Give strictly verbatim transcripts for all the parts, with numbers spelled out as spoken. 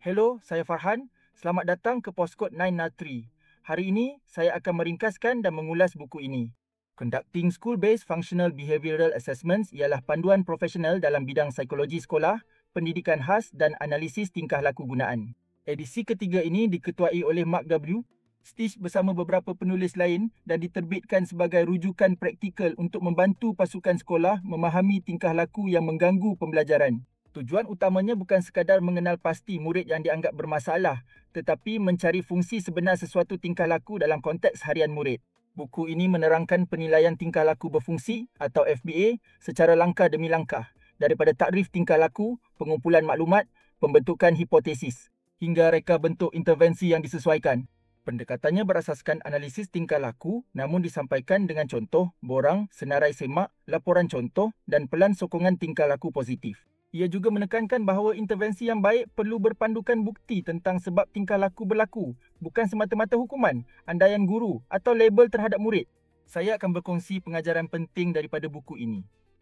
Hello, saya Farhan. Selamat datang ke Postkod sembilan Natri. Hari ini, saya akan meringkaskan dan mengulas buku ini. Conducting School-Based Functional Behavioural Assessments ialah panduan profesional dalam bidang psikologi sekolah, pendidikan khas dan analisis tingkah laku gunaan. Edisi ketiga ini diketuai oleh Mark W. Stitch bersama beberapa penulis lain dan diterbitkan sebagai rujukan praktikal untuk membantu pasukan sekolah memahami tingkah laku yang mengganggu pembelajaran. Tujuan utamanya bukan sekadar mengenal pasti murid yang dianggap bermasalah, tetapi mencari fungsi sebenar sesuatu tingkah laku dalam konteks harian murid. Buku ini menerangkan penilaian tingkah laku berfungsi atau F B A secara langkah demi langkah, daripada takrif tingkah laku, pengumpulan maklumat, pembentukan hipotesis, hingga reka bentuk intervensi yang disesuaikan. Pendekatannya berasaskan analisis tingkah laku namun disampaikan dengan contoh, borang, senarai semak, laporan contoh dan pelan sokongan tingkah laku positif. Ia juga menekankan bahawa intervensi yang baik perlu berpandukan bukti tentang sebab tingkah laku berlaku, bukan semata-mata hukuman, andaian guru atau label terhadap murid. Saya akan berkongsi pengajaran penting daripada buku ini.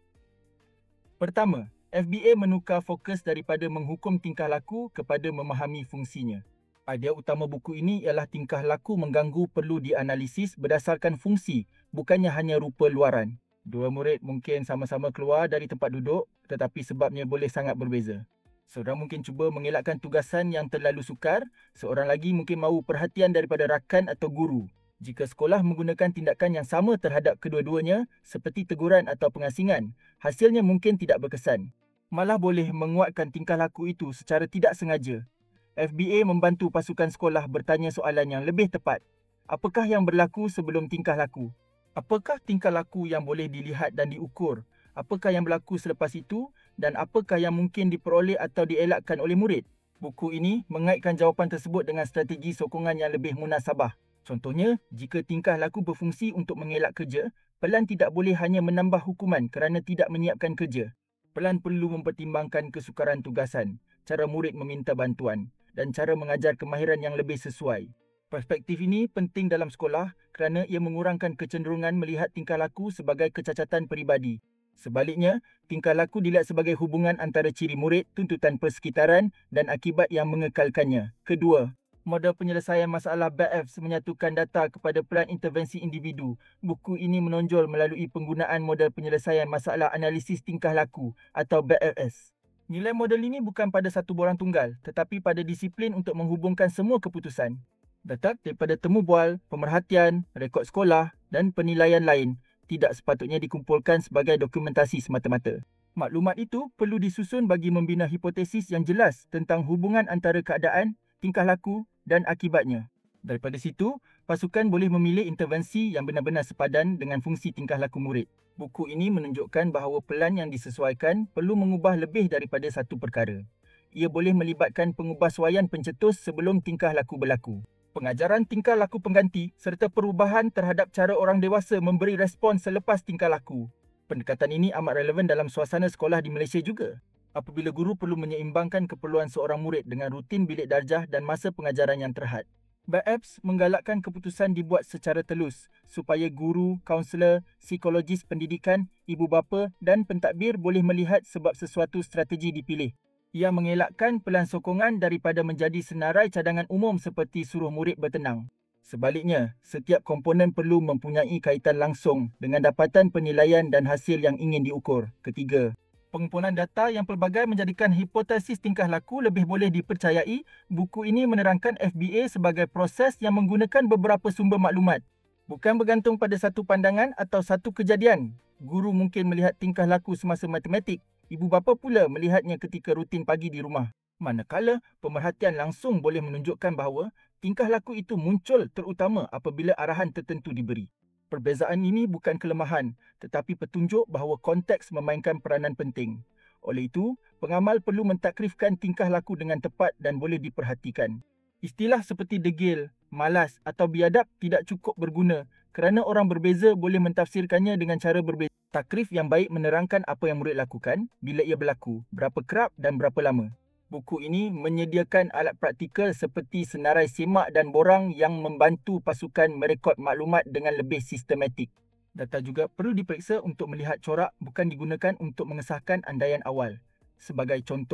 Pertama, F B A menukar fokus daripada menghukum tingkah laku kepada memahami fungsinya. Idea utama buku ini ialah tingkah laku mengganggu perlu dianalisis berdasarkan fungsi, bukannya hanya rupa luaran. Dua murid mungkin sama-sama keluar dari tempat duduk, tetapi sebabnya boleh sangat berbeza. Seorang mungkin cuba mengelakkan tugasan yang terlalu sukar, seorang lagi mungkin mahu perhatian daripada rakan atau guru. Jika sekolah menggunakan tindakan yang sama terhadap kedua-duanya, seperti teguran atau pengasingan, hasilnya mungkin tidak berkesan. Malah boleh menguatkan tingkah laku itu secara tidak sengaja. F B A membantu pasukan sekolah bertanya soalan yang lebih tepat. Apakah yang berlaku sebelum tingkah laku? Apakah tingkah laku yang boleh dilihat dan diukur? Apakah yang berlaku selepas itu? Dan apakah yang mungkin diperoleh atau dielakkan oleh murid? Buku ini mengaitkan jawapan tersebut dengan strategi sokongan yang lebih munasabah. Contohnya, jika tingkah laku berfungsi untuk mengelak kerja, pelan tidak boleh hanya menambah hukuman kerana tidak menyiapkan kerja. Pelan perlu mempertimbangkan kesukaran tugasan, cara murid meminta bantuan, dan cara mengajar kemahiran yang lebih sesuai. Perspektif ini penting dalam sekolah kerana ia mengurangkan kecenderungan melihat tingkah laku sebagai kecacatan peribadi. Sebaliknya, tingkah laku dilihat sebagai hubungan antara ciri murid, tuntutan persekitaran dan akibat yang mengekalkannya. Kedua, model penyelesaian masalah B A F S menyatukan data kepada peran intervensi individu. Buku ini menonjol melalui penggunaan model penyelesaian masalah analisis tingkah laku atau B A F S. Nilai model ini bukan pada satu borang tunggal, tetapi pada disiplin untuk menghubungkan semua keputusan. Data daripada temu bual, pemerhatian, rekod sekolah dan penilaian lain tidak sepatutnya dikumpulkan sebagai dokumentasi semata-mata. Maklumat itu perlu disusun bagi membina hipotesis yang jelas tentang hubungan antara keadaan, tingkah laku dan akibatnya. Daripada situ, pasukan boleh memilih intervensi yang benar-benar sepadan dengan fungsi tingkah laku murid. Buku ini menunjukkan bahawa pelan yang disesuaikan perlu mengubah lebih daripada satu perkara. Ia boleh melibatkan pengubahsuaian pencetus sebelum tingkah laku berlaku. Pengajaran tingkah laku pengganti serta perubahan terhadap cara orang dewasa memberi respon selepas tingkah laku. Pendekatan ini amat relevan dalam suasana sekolah di Malaysia juga. Apabila guru perlu menyeimbangkan keperluan seorang murid dengan rutin bilik darjah dan masa pengajaran yang terhad. B A F S menggalakkan keputusan dibuat secara telus supaya guru, kaunselor, psikologis pendidikan, ibu bapa dan pentadbir boleh melihat sebab sesuatu strategi dipilih. Ia mengelakkan pelan sokongan daripada menjadi senarai cadangan umum seperti suruh murid bertenang. Sebaliknya, setiap komponen perlu mempunyai kaitan langsung dengan dapatan penilaian dan hasil yang ingin diukur. Ketiga, pengumpulan data yang pelbagai menjadikan hipotesis tingkah laku lebih boleh dipercayai. Buku ini menerangkan F B A sebagai proses yang menggunakan beberapa sumber maklumat. Bukan bergantung pada satu pandangan atau satu kejadian. Guru mungkin melihat tingkah laku semasa matematik. Ibu bapa pula melihatnya ketika rutin pagi di rumah. Manakala, pemerhatian langsung boleh menunjukkan bahawa tingkah laku itu muncul terutama apabila arahan tertentu diberi. Perbezaan ini bukan kelemahan, tetapi petunjuk bahawa konteks memainkan peranan penting. Oleh itu, pengamal perlu mentakrifkan tingkah laku dengan tepat dan boleh diperhatikan. Istilah seperti degil, malas atau biadab tidak cukup berguna kerana orang berbeza boleh mentafsirkannya dengan cara berbeza. Takrif yang baik menerangkan apa yang murid lakukan, bila ia berlaku, berapa kerap dan berapa lama. Buku ini menyediakan alat praktikal seperti senarai semak dan borang yang membantu pasukan merekod maklumat dengan lebih sistematik. Data juga perlu diperiksa untuk melihat corak bukan digunakan untuk mengesahkan andaian awal. Sebagai contoh,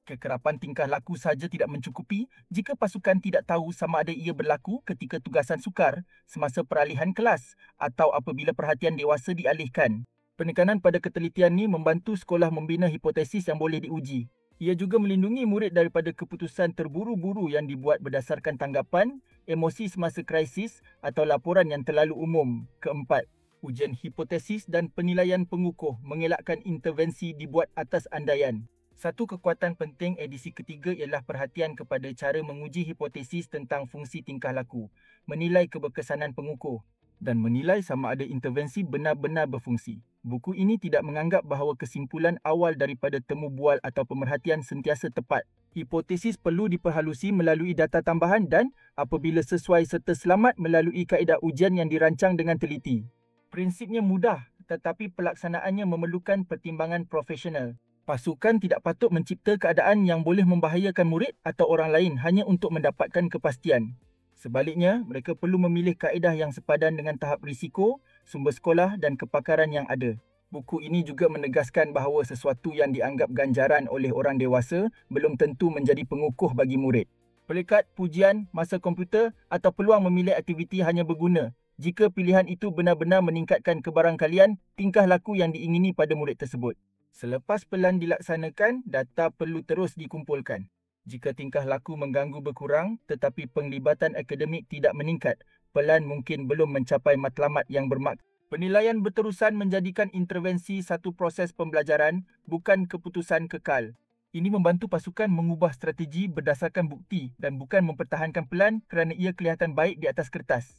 Kekerapan tingkah laku sahaja tidak mencukupi jika pasukan tidak tahu sama ada ia berlaku ketika tugasan sukar, semasa peralihan kelas atau apabila perhatian dewasa dialihkan. Penekanan pada ketelitian ini membantu sekolah membina hipotesis yang boleh diuji. Ia juga melindungi murid daripada keputusan terburu-buru yang dibuat berdasarkan tanggapan, emosi semasa krisis atau laporan yang terlalu umum. Keempat, ujian hipotesis dan penilaian pengukuh mengelakkan intervensi dibuat atas andaian. Satu kekuatan penting edisi ketiga ialah perhatian kepada cara menguji hipotesis tentang fungsi tingkah laku, menilai keberkesanan pengukuh dan menilai sama ada intervensi benar-benar berfungsi. Buku ini tidak menganggap bahawa kesimpulan awal daripada temu bual atau pemerhatian sentiasa tepat. Hipotesis perlu diperhalusi melalui data tambahan dan apabila sesuai serta selamat melalui kaedah ujian yang dirancang dengan teliti. Prinsipnya mudah tetapi pelaksanaannya memerlukan pertimbangan profesional. Pasukan tidak patut mencipta keadaan yang boleh membahayakan murid atau orang lain hanya untuk mendapatkan kepastian. Sebaliknya, mereka perlu memilih kaedah yang sepadan dengan tahap risiko, sumber sekolah dan kepakaran yang ada. Buku ini juga menegaskan bahawa sesuatu yang dianggap ganjaran oleh orang dewasa belum tentu menjadi pengukuh bagi murid. Pelekat, pujian, masa komputer atau peluang memilih aktiviti hanya berguna jika pilihan itu benar-benar meningkatkan kebarangkalian tingkah laku yang diingini pada murid tersebut. Selepas pelan dilaksanakan, data perlu terus dikumpulkan. Jika tingkah laku mengganggu berkurang tetapi penglibatan akademik tidak meningkat, pelan mungkin belum mencapai matlamat yang bermaksud. Penilaian berterusan menjadikan intervensi satu proses pembelajaran, bukan keputusan kekal. Ini membantu pasukan mengubah strategi berdasarkan bukti dan bukan mempertahankan pelan kerana ia kelihatan baik di atas kertas.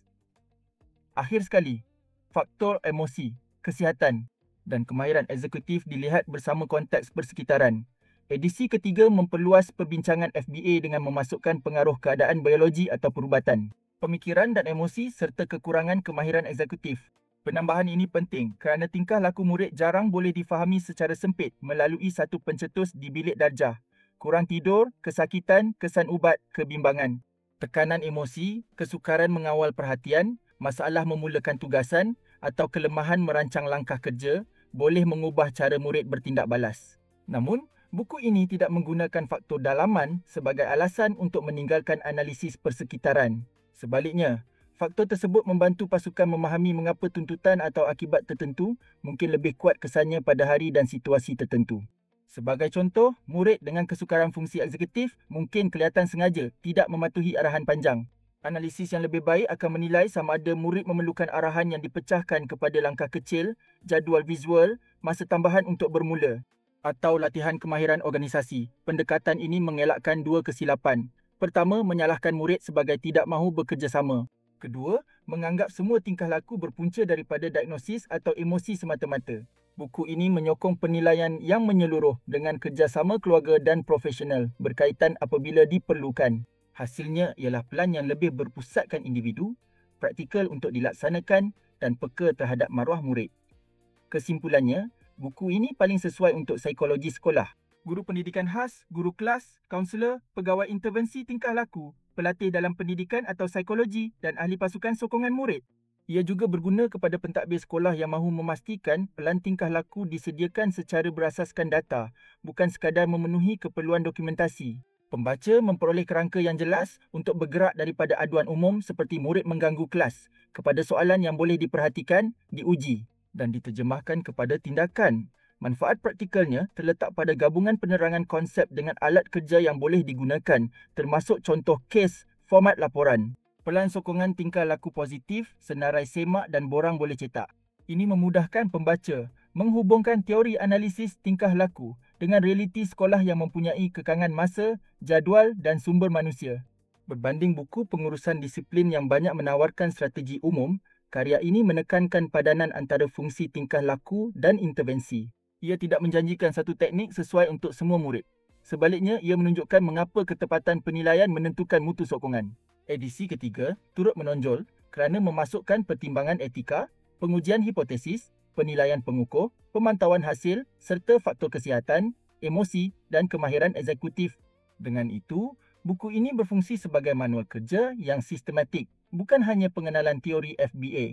Akhir sekali, faktor emosi, kesihatan dan kemahiran eksekutif dilihat bersama konteks persekitaran. Edisi ketiga memperluas perbincangan F B A dengan memasukkan pengaruh keadaan biologi atau perubatan, pemikiran dan emosi serta kekurangan kemahiran eksekutif. Penambahan ini penting kerana tingkah laku murid jarang boleh difahami secara sempit melalui satu pencetus di bilik darjah. Kurang tidur, kesakitan, kesan ubat, kebimbangan. Tekanan emosi, kesukaran mengawal perhatian, masalah memulakan tugasan atau kelemahan merancang langkah kerja boleh mengubah cara murid bertindak balas. Namun, buku ini tidak menggunakan faktor dalaman sebagai alasan untuk meninggalkan analisis persekitaran. Sebaliknya, faktor tersebut membantu pasukan memahami mengapa tuntutan atau akibat tertentu mungkin lebih kuat kesannya pada hari dan situasi tertentu. Sebagai contoh, murid dengan kesukaran fungsi eksekutif mungkin kelihatan sengaja tidak mematuhi arahan panjang. Analisis yang lebih baik akan menilai sama ada murid memerlukan arahan yang dipecahkan kepada langkah kecil, jadual visual, masa tambahan untuk bermula atau latihan kemahiran organisasi. Pendekatan ini mengelakkan dua kesilapan. Pertama, menyalahkan murid sebagai tidak mahu bekerjasama. Kedua, menganggap semua tingkah laku berpunca daripada diagnosis atau emosi semata-mata. Buku ini menyokong penilaian yang menyeluruh dengan kerjasama keluarga dan profesional berkaitan apabila diperlukan. Hasilnya ialah pelan yang lebih berpusatkan individu, praktikal untuk dilaksanakan dan peka terhadap maruah murid. Kesimpulannya, buku ini paling sesuai untuk psikologi sekolah, guru pendidikan khas, guru kelas, kaunselor, pegawai intervensi tingkah laku, pelatih dalam pendidikan atau psikologi dan ahli pasukan sokongan murid. Ia juga berguna kepada pentadbir sekolah yang mahu memastikan pelan tingkah laku disediakan secara berasaskan data, bukan sekadar memenuhi keperluan dokumentasi. Pembaca memperoleh kerangka yang jelas untuk bergerak daripada aduan umum seperti murid mengganggu kelas kepada soalan yang boleh diperhatikan, diuji dan diterjemahkan kepada tindakan. Manfaat praktikalnya terletak pada gabungan penerangan konsep dengan alat kerja yang boleh digunakan, termasuk contoh kes, format laporan. Pelan sokongan tingkah laku positif, senarai semak dan borang boleh cetak. Ini memudahkan pembaca menghubungkan teori analisis tingkah laku dengan realiti sekolah yang mempunyai kekangan masa, jadual dan sumber manusia. Berbanding buku pengurusan disiplin yang banyak menawarkan strategi umum, karya ini menekankan padanan antara fungsi tingkah laku dan intervensi. Ia tidak menjanjikan satu teknik sesuai untuk semua murid. Sebaliknya, ia menunjukkan mengapa ketepatan penilaian menentukan mutu sokongan. Edisi ketiga turut menonjol kerana memasukkan pertimbangan etika, pengujian hipotesis, penilaian pengukuh, pemantauan hasil serta faktor kesihatan, emosi dan kemahiran eksekutif. Dengan itu, buku ini berfungsi sebagai manual kerja yang sistematik, bukan hanya pengenalan teori F B A.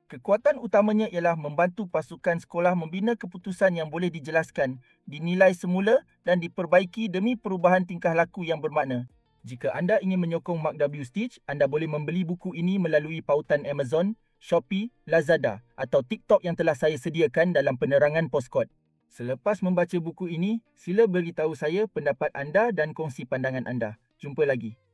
Kekuatan utamanya ialah membantu pasukan sekolah membina keputusan yang boleh dijelaskan, dinilai semula dan diperbaiki demi perubahan tingkah laku yang bermakna. Jika anda ingin menyokong Mark W. Stitch, anda boleh membeli buku ini melalui pautan Amazon, Shopee, Lazada atau TikTok yang telah saya sediakan dalam penerangan Postkod. Selepas membaca buku ini, sila beritahu saya pendapat anda dan kongsi pandangan anda. Jumpa lagi.